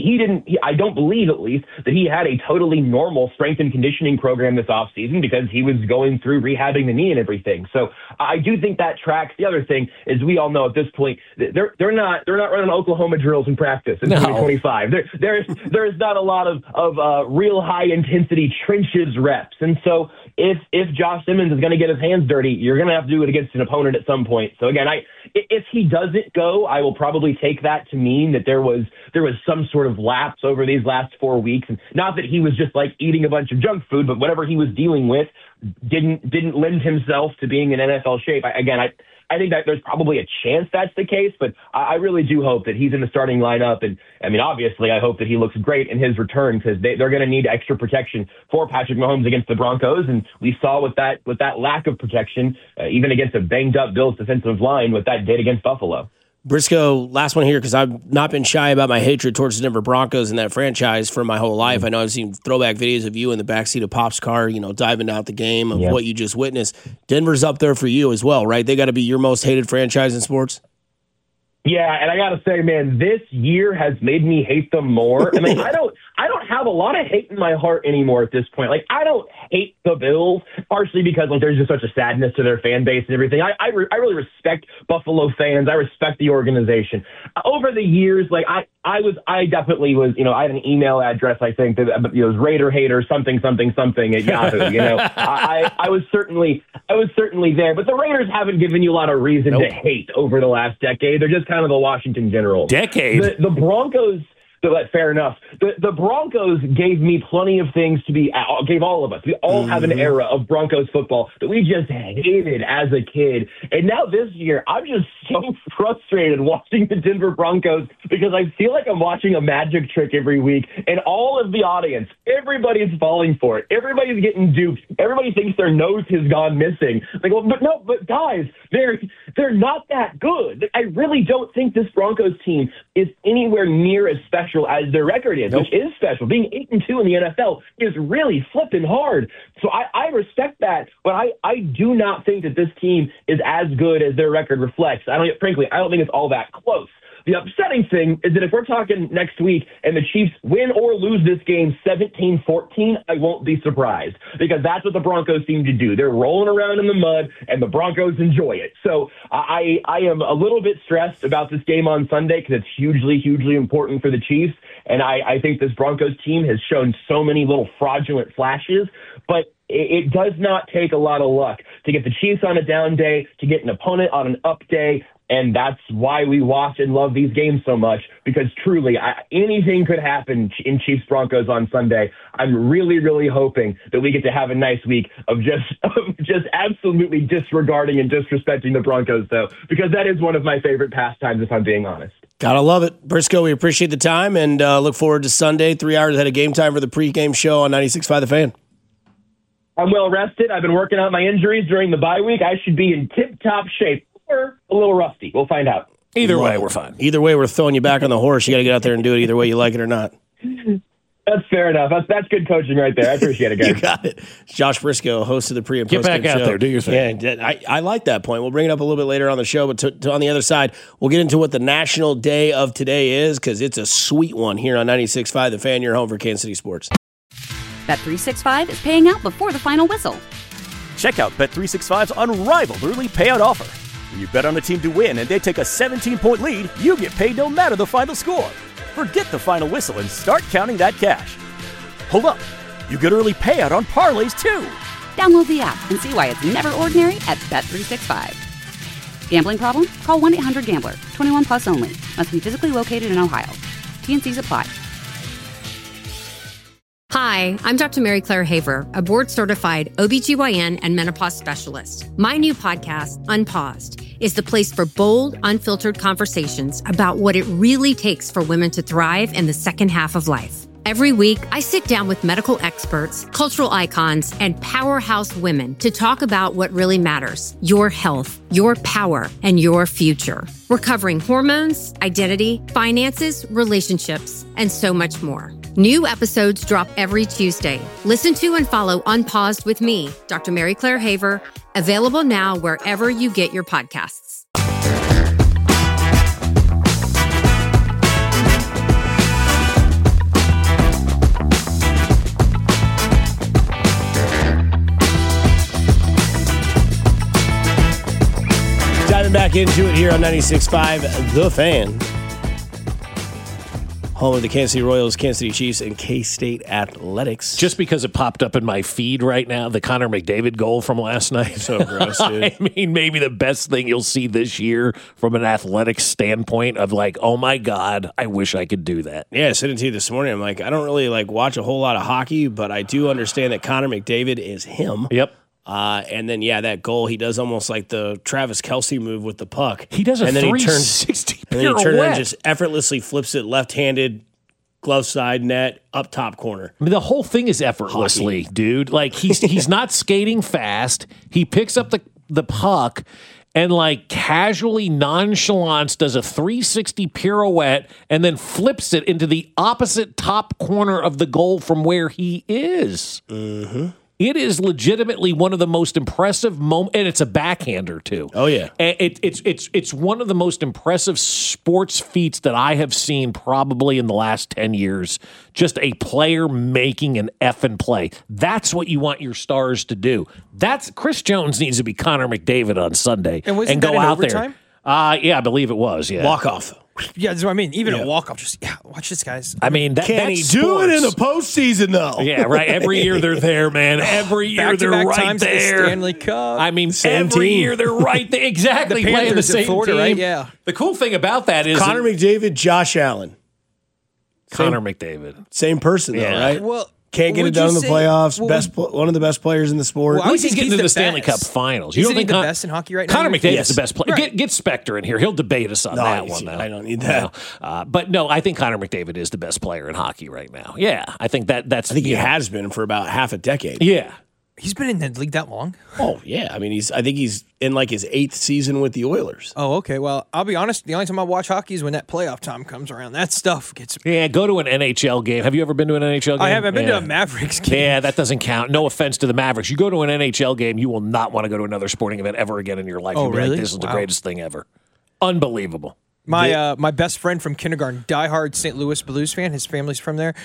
I don't believe, at least, that he had a totally normal strength and conditioning program this offseason because he was going through rehabbing the knee and everything. So I do think that tracks. The other thing is, we all know at this point they're not running Oklahoma drills in practice in 2025. There is not a lot of real high intensity trenches reps, and so if Josh Simmons is going to get his hands dirty, you're going to have to do it against an opponent at some point. So again, if he doesn't go, I will probably take that to mean that there was some sort of lapse over these last 4 weeks, and not that he was just eating a bunch of junk food, but whatever he was dealing with didn't lend himself to being in NFL shape. I think that there's probably a chance that's the case, but I really do hope that he's in the starting lineup. And I mean, obviously, I hope that he looks great in his return because they're going to need extra protection for Patrick Mahomes against the Broncos. And we saw with that lack of protection, even against a banged up Bills defensive line, what that did against Buffalo. Briscoe, last one here, because I've not been shy about my hatred towards the Denver Broncos and that franchise for my whole life. I know I've seen throwback videos of you in the backseat of Pop's car, diving out the game of what you just witnessed. Denver's up there for you as well, right? They got to be your most hated franchise in sports. Yeah, and I got to say, man, this year has made me hate them more. I mean, I don't have a lot of hate in my heart anymore at this point. I don't hate the Bills, partially because there's just such a sadness to their fan base and everything. I really respect Buffalo fans. I respect the organization. Over the years, I definitely was, I had an email address, I think, that it was Raider Hater something at Yahoo. I was certainly there, but the Raiders haven't given you a lot of reason to hate over the last decade. They're just kind of the Washington Generals. Decade. The Broncos. Fair enough. The Broncos gave me plenty of things gave all of us. We all have an era of Broncos football that we just hated as a kid. And now this year, I'm just so frustrated watching the Denver Broncos because I feel like I'm watching a magic trick every week. And all of the audience, everybody's falling for it. Everybody's getting duped. Everybody thinks their nose has gone missing. But guys, they're not that good. I really don't think this Broncos team is anywhere near as special as their record is, which is special. Being 8-2 in the NFL is really flipping hard. So I respect that, but I do not think that this team is as good as their record reflects. Frankly, I don't think it's all that close. The upsetting thing is that if we're talking next week and the Chiefs win or lose this game 17-14, I won't be surprised because that's what the Broncos seem to do. They're rolling around in the mud and the Broncos enjoy it. So I am a little bit stressed about this game on Sunday because it's hugely, hugely important for the Chiefs. And I think this Broncos team has shown so many little fraudulent flashes, but it does not take a lot of luck to get the Chiefs on a down day, to get an opponent on an up day. And that's why we watch and love these games so much, because truly anything could happen in Chiefs-Broncos on Sunday. I'm really, really hoping that we get to have a nice week of just absolutely disregarding and disrespecting the Broncos, though, because that is one of my favorite pastimes, if I'm being honest. Gotta love it. Briscoe, we appreciate the time and look forward to Sunday, 3 hours ahead of game time for the pregame show on 96.5 The Fan. I'm well rested. I've been working out my injuries during the bye week. I should be in tip-top shape. Or a little rusty. We'll find out. Either way, we're fine. Either way, we're throwing you back on the horse. You got to get out there and do it either way you like it or not. That's fair enough. That's good coaching right there. I appreciate it, guys. You got it. Josh Briscoe, host of the pre and post Get back out there. Do your thing. Yeah, I like that point. We'll bring it up a little bit later on the show, but on the other side, we'll get into what the national day of today is because it's a sweet one here on 96.5 The Fan, your home for Kansas City sports. Bet365 is paying out before the final whistle. Check out Bet365's unrivaled early payout offer. When you bet on a team to win and they take a 17-point lead, you get paid no matter the final score. Forget the final whistle and start counting that cash. Hold up. You get early payout on parlays, too. Download the app and see why it's never ordinary at Bet365. Gambling problem? Call 1-800-GAMBLER. 21 plus only. Must be physically located in Ohio. T&Cs apply. Hi, I'm Dr. Mary Claire Haver, a board-certified OBGYN and menopause specialist. My new podcast, Unpaused, is the place for bold, unfiltered conversations about what it really takes for women to thrive in the second half of life. Every week, I sit down with medical experts, cultural icons, and powerhouse women to talk about what really matters: your health, your power, and your future. We're covering hormones, identity, finances, relationships, and so much more. New episodes drop every Tuesday. Listen to and follow Unpaused with me, Dr. Mary Claire Haver, available now wherever you get your podcasts. Diving back into it here on 96.5 The Fan. Home of the Kansas City Royals, Kansas City Chiefs, and K-State Athletics. Just because it popped up in my feed right now, the Connor McDavid goal from last night. So gross, dude. I mean, maybe the best thing you'll see this year from an athletic standpoint of like, oh my God, I wish I could do that. Yeah, I said it to you this morning. I'm like, I don't really watch a whole lot of hockey, but I do understand that Connor McDavid is him. Yep. And then, that goal, he does almost like the Travis Kelce move with the puck. He does a 360 and then he turns and just effortlessly flips it left-handed, glove side net, up top corner. I mean, the whole thing is effortlessly, dude. Like, he's not skating fast. He picks up the puck and, casually, nonchalant does a 360 pirouette and then flips it into the opposite top corner of the goal from where he is. Mm-hmm. It is legitimately one of the most impressive moments, and it's a backhander too. Oh yeah, it's one of the most impressive sports feats that I have seen probably in the last 10 years. Just a player making an effing play. That's what you want your stars to do. That's Chris Jones needs to be Connor McDavid on Sunday and go out overtime? there. Yeah, I believe it was. Yeah, walk-off. Yeah, that's what I mean. Even a walk-off, watch this, guys. I mean, can he do it in the postseason, though? Yeah, right. Every year they're there, man. Every year they're right there. The Stanley Cup. I mean, every year they're right there. Exactly. The playing the same Florida, team. right? Yeah. The cool thing about that is Connor McDavid, Josh Allen. Connor McDavid. Same person, though, right? Well, can't get it done in the playoffs. One of the best players in the sport. Well, he's getting to the Stanley Cup Finals. You Isn't don't think he the best in hockey right now? Connor McDavid's the best player. Right. Get Spector in here. He'll debate us on that one. Now. I don't need that. But no, I think Connor McDavid is the best player in hockey right now. Yeah, I think that's. I think he has been for about half a decade. Yeah. He's been in the league that long? Oh, yeah. I mean, I think he's in his 8th season with the Oilers. Oh, okay. Well, I'll be honest. The only time I watch hockey is when that playoff time comes around. That stuff gets... Yeah, go to an NHL game. Have you ever been to an NHL game? I haven't been to a Mavericks game. Yeah, that doesn't count. No offense to the Mavericks. You go to an NHL game, you will not want to go to another sporting event ever again in your life. Oh, You'll be really? Like, this is the greatest thing ever. Unbelievable. My best friend from kindergarten, diehard St. Louis Blues fan. His family's from there.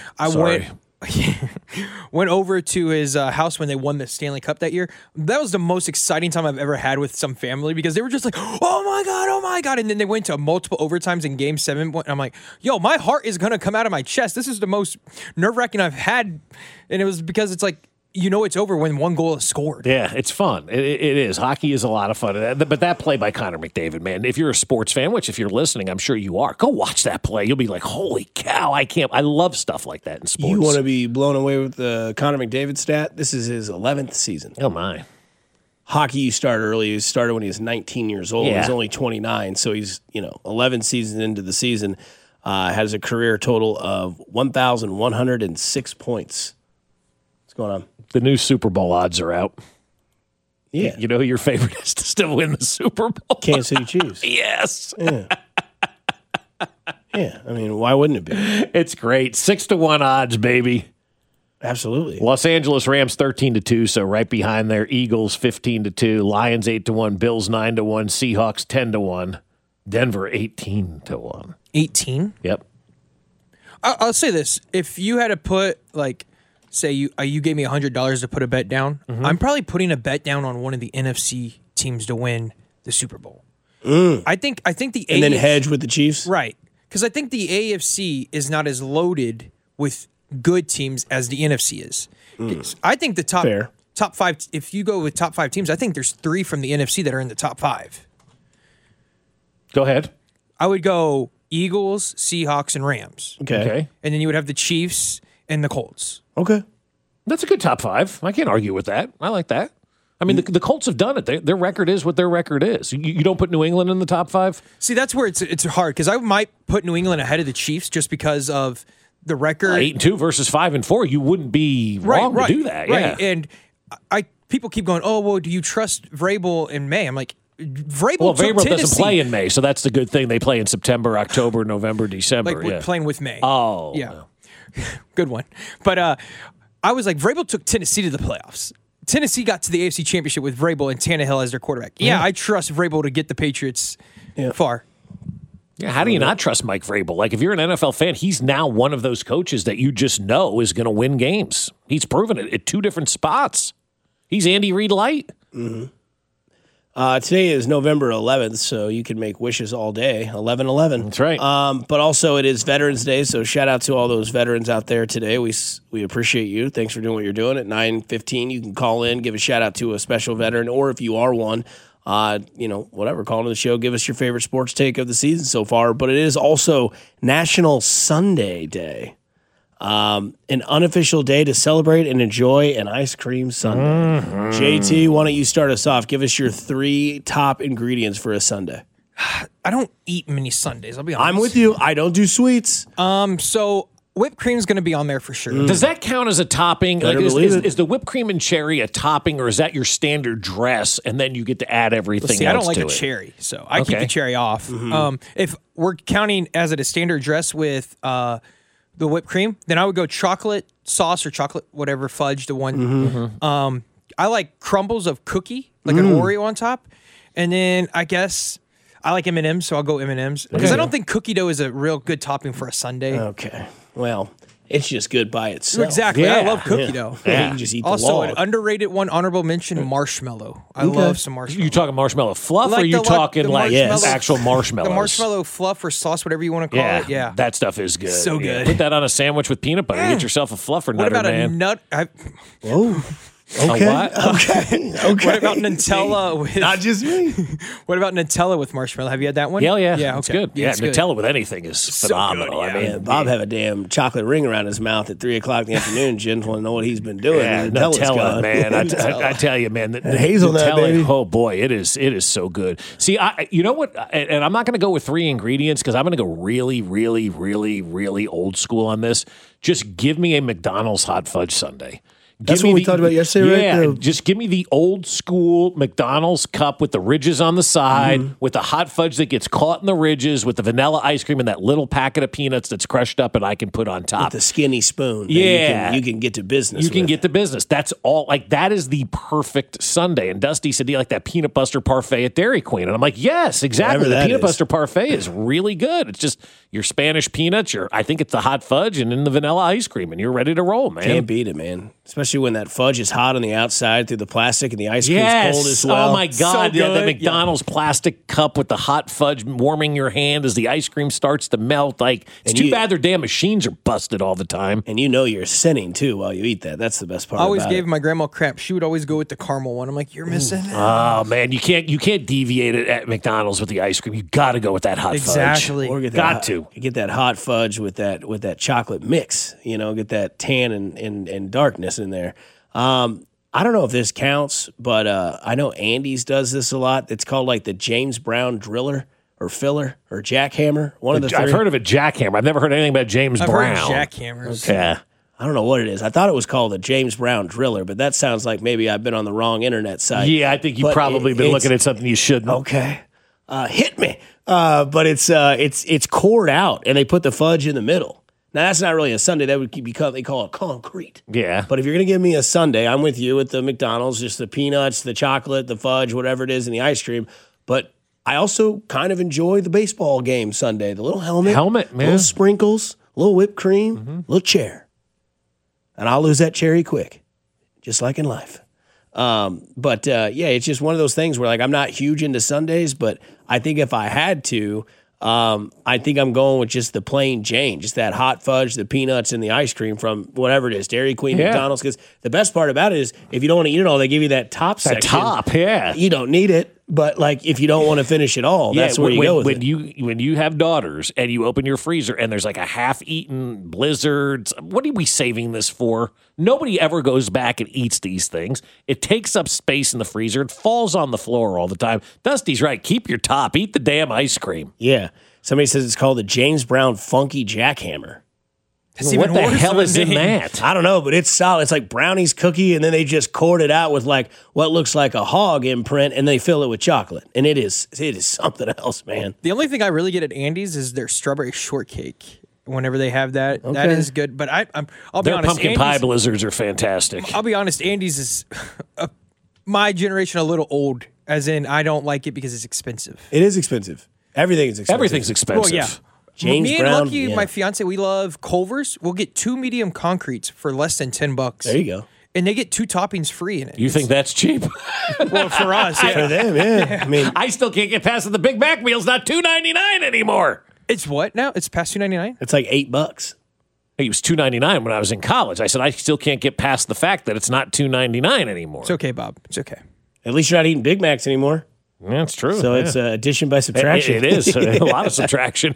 Went over to his house when they won the Stanley Cup that year. That was the most exciting time I've ever had with some family because they were just like, oh my God. And then they went to multiple overtimes in game 7. And I'm like, yo, my heart is going to come out of my chest. This is the most nerve-wracking I've had. And it was because it's like, it's over when one goal is scored. Yeah, it's fun. It is. Hockey is a lot of fun. But that play by Connor McDavid, man, if you're a sports fan, which if you're listening, I'm sure you are, go watch that play. You'll be like, holy cow, I love stuff like that in sports. You want to be blown away with the Connor McDavid stat? This is his 11th season. Oh, my. Hockey, you started early. He started when he was 19 years old. Yeah. He's only 29, so he's 11 seasons into the season. Has a career total of 1,106 points. What's going on? The new Super Bowl odds are out. Yeah. You know who your favorite is to still win the Super Bowl? Kansas City Chiefs. Yes. Yeah. Yeah, I mean, why wouldn't it be? It's great. 6-1 odds, baby. Absolutely. Los Angeles Rams 13-2, so right behind there. Eagles 15-2, Lions 8-1, Bills 9-1, Seahawks 10-1, Denver 18-1. 18? Yep. I'll say this: if you had to put say you gave me $100 to put a bet down, I'm probably putting a bet down on one of the NFC teams to win the Super Bowl. I think the and then hedge with the Chiefs, right? Because I think the AFC is not as loaded with good teams as the NFC is. I think the top five. If you go with top 5 teams, I think there's 3 from the NFC that are in the top 5. Go ahead. I would go Eagles, Seahawks, and Rams. Okay. And then you would have the Chiefs and the Colts. Okay. That's a good top 5. I can't argue with that. I like that. I mean, the Colts have done it. Their record is what their record is. You don't put New England in the top 5? See, that's where it's hard, because I might put New England ahead of the Chiefs just because of the record. 8-2 versus 5-4. You wouldn't be wrong to do that. Right. Yeah. And people keep going, oh, well, do you trust Vrabel in May? I'm like, Vrabel doesn't play in May, so that's the good thing. They play in September, October, November, December. Playing with May. Oh. Yeah. No. Good one. But I was like, Vrabel took Tennessee to the playoffs. Tennessee got to the AFC Championship with Vrabel and Tannehill as their quarterback. Yeah, I trust Vrabel to get the Patriots far. Yeah, how do you not trust Mike Vrabel? Like, if you're an NFL fan, he's now one of those coaches that you just know is going to win games. He's proven it at 2 different spots. He's Andy Reid light. Mm-hmm. Today is November 11th, so you can make wishes all day. 11/11. That's right. But also it is Veterans Day, so shout out to all those veterans out there today. We appreciate you. Thanks for doing what you're doing. At 9:15, you can call in, give a shout out to a special veteran, or if you are one, whatever, call into the show. Give us your favorite sports take of the season so far. But it is also National Sundae Day. An unofficial day to celebrate and enjoy an ice cream sundae. JT, why don't you start us off? Give us your 3 top ingredients for a sundae. I don't eat many sundaes, I'll be honest. I'm with you. I don't do sweets. So whipped cream is going to be on there for sure. Does that count as a topping? Like, is the whipped cream and cherry a topping, or is that your standard dress, and then you get to add everything else to it? I don't like a cherry, so I keep the cherry off. If we're counting as it a standard dress with the whipped cream, then I would go chocolate sauce or chocolate whatever fudge, the one. I like crumbles of cookie, like an Oreo on top, and then I guess I like M&Ms, so I'll go M&Ms because I don't think cookie dough is a real good topping for a sundae. Okay, well, it's just good by itself. Exactly. I love cookie dough. You can just eat the Also, log. an underrated one, honorable mention, marshmallow. I love some marshmallow. You talking marshmallow fluff, or Like you the- talking the like marshmallow- actual marshmallows? The marshmallow fluff or sauce, whatever you want to call it. Yeah. That stuff is good. So good. Put that on a sandwich with peanut butter. Get yourself a fluffer What nutter, about a man. nut? Whoa. A what? Okay. What about Nutella with? Not just me. What about Nutella with marshmallow? Have you had that one? Hell yeah. Yeah, It's okay. good. Yeah, it's Nutella with anything is phenomenal. good, yeah. I mean, Man, Bob have a damn chocolate ring around his mouth at 3:00 in the afternoon. Jen want to know what he's been doing. yeah, Nutella's Nutella, gone. man. I tell you, man. The hazelnut, Nutella, baby. oh boy, it is so good. See, you know what? And I'm not going to go with 3 ingredients because I'm going to go really, really, really, really old school on this. Just give me a McDonald's hot fudge sundae. That's what we talked about yesterday, right? Yeah, just give me the old school McDonald's cup with the ridges on the side, with the hot fudge that gets caught in the ridges, with the vanilla ice cream and that little packet of peanuts that's crushed up and I can put on top. With the skinny spoon. that Yeah. you can get to business. You can with. get the business. That's all. Like, that is the perfect sundae. And Dusty said, do you like that peanut butter parfait at Dairy Queen? And I'm like, yes, exactly. Whatever The that peanut is. butter parfait is really good. It's just your Spanish peanuts, I think it's the hot fudge and then the vanilla ice cream, and you're ready to roll, man. Can't beat it, man. Especially when that fudge is hot on the outside through the plastic and the ice cream's cold as well. Oh my God. So Yeah, the good. McDonald's plastic cup with the hot fudge warming your hand as the ice cream starts to melt. Like, it's And too you- bad their damn machines are busted all the time. And you know you're sinning, too, while you eat that. That's the best part I always about gave it. my grandma crap. She would always go with the caramel one. I'm like, you're missing it. Oh man, you can't deviate it at McDonald's with the ice cream. You got to go with that hot Exactly. Or get Got that, to. get that hot fudge with that chocolate mix. You know, get that tan and darkness in there. I don't know if this counts, but I know Andy's does this a lot. It's called like the James Brown driller or filler or jackhammer. One of the fudge. I've three. heard of a jackhammer. I've never heard anything about James I've Brown. heard jackhammers. Yeah. I don't know what it is. I thought it was called the James Brown driller, but that sounds like maybe I've been on the wrong internet site. Yeah, I think you've But probably been it's- looking at something you shouldn't. Okay. hit me. But it's cored out, and they put the fudge in the middle. Now, that's not really a sundae. That would become, they call it concrete. Yeah. But if you're going to give me a sundae, I'm with you with the McDonald's, just the peanuts, the chocolate, the fudge, whatever it is, and the ice cream. But I also kind of enjoy the baseball game sundae. The little helmet. Helmet, man. Little sprinkles, a little whipped cream, little chair. And I'll lose that cherry quick, just like in life. But it's just one of those things where, like, I'm not huge into sundaes, but I think if I had to, I think I'm going with just the plain Jane, just that hot fudge, the peanuts, and the ice cream from whatever it is, Dairy Queen, McDonald's. Because the best part about it is if you don't want to eat it all, they give you that top section. That top, yeah. You don't need it, but like if you don't want to finish it all, that's where you go with it. When you have daughters and you open your freezer and there's like a half-eaten Blizzards, what are we saving this for? Nobody ever goes back and eats these things. It takes up space in the freezer. It falls on the floor all the time. Dusty's right. Keep your top. Eat the damn ice cream. Yeah. Somebody says it's called the James Brown Funky Jackhammer. What the hell is in that? I don't know, but it's solid. It's like brownie's cookie, and then they just cord it out with like what looks like a hog imprint, and they fill it with chocolate. And it is something else, man. The only thing I really get at Andy's is their strawberry shortcake. Whenever they have that, that is good. But I'll be Their honest, pumpkin pie blizzards are fantastic. I'll be honest, Andy's is my generation a little old, as in I don't like it because it's expensive. It is expensive. Everything is expensive. Everything's expensive. Well, yeah. James Me Brown, and Lucky, my fiance, we love Culver's. We'll get 2 medium concretes for less than $10. There you go. And they get 2 toppings free in it. You think that's cheap? Well, for us, yeah. For them, yeah. I mean, I still can't get past the Big Mac meal's not $2.99 anymore. It's what now? It's past $2.99? it's like $8. It was $2.99 when I was in college. I said I still can't get past the fact that it's not $2.99 anymore. It's okay, Bob. It's okay. At least you're not eating Big Macs anymore. That's true. So it's addition by subtraction. It is a lot of subtraction.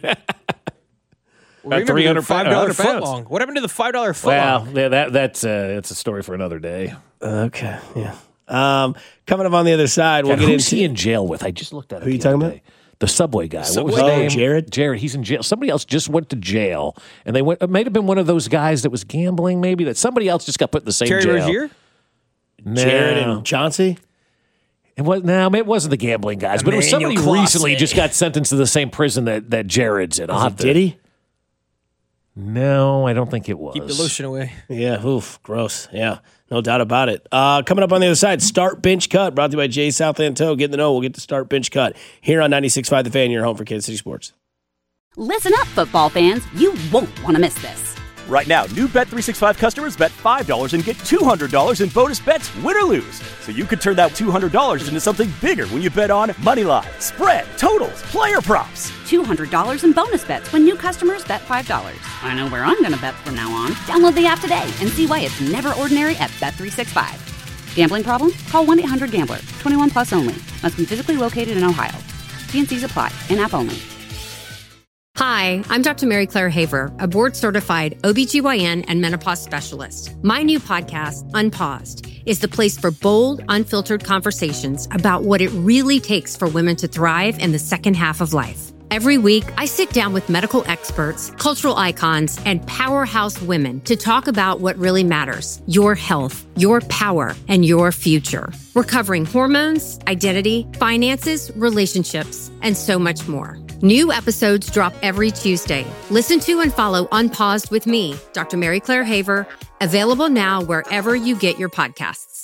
About $300 $5 foot long. What happened to the $5 foot long? Well, yeah, that's a story for another day. Okay, yeah. Coming up on the other side, we'll get who's into he in jail with? I just looked at it. Who are you talking about? The Subway guy. What was his name? Jared. Jared. He's in jail. Somebody else just went to jail, and they went. It might have been one of those guys that was gambling. Maybe that somebody else just got put in the same Terry jail. Rozier? No. Jared and Chauncey. It wasn't the gambling guys, but it was somebody Emmanuel recently Clase. just got sentenced to the same prison that Jared's in. Did he? No, I don't think it was. Keep the lotion away. Yeah, oof, gross. Yeah, no doubt about it. Coming up on the other side, Start Bench Cut, brought to you by Jay Southanto. Get in the know. We'll get to Start Bench Cut here on 96.5 The Fan, your home for Kansas City sports. Listen up, football fans. You won't want to miss this. Right now, new Bet365 customers bet $5 and get $200 in bonus bets, win or lose. So you could turn that $200 into something bigger when you bet on money line, spread, totals, player props. $200 in bonus bets when new customers bet $5. I know where I'm going to bet from now on. Download the app today and see why it's never ordinary at Bet365. Gambling problem? Call 1-800-GAMBLER. 21 plus only. Must be physically located in Ohio. T&Cs apply. In-app only. Hi, I'm Dr. Mary Claire Haver, a board-certified OBGYN and menopause specialist. My new podcast, Unpaused, is the place for bold, unfiltered conversations about what it really takes for women to thrive in the second half of life. Every week, I sit down with medical experts, cultural icons, and powerhouse women to talk about what really matters: your health, your power, and your future. We're covering hormones, identity, finances, relationships, and so much more. New episodes drop every Tuesday. Listen to and follow Unpaused with me, Dr. Mary Claire Haver, available now wherever you get your podcasts.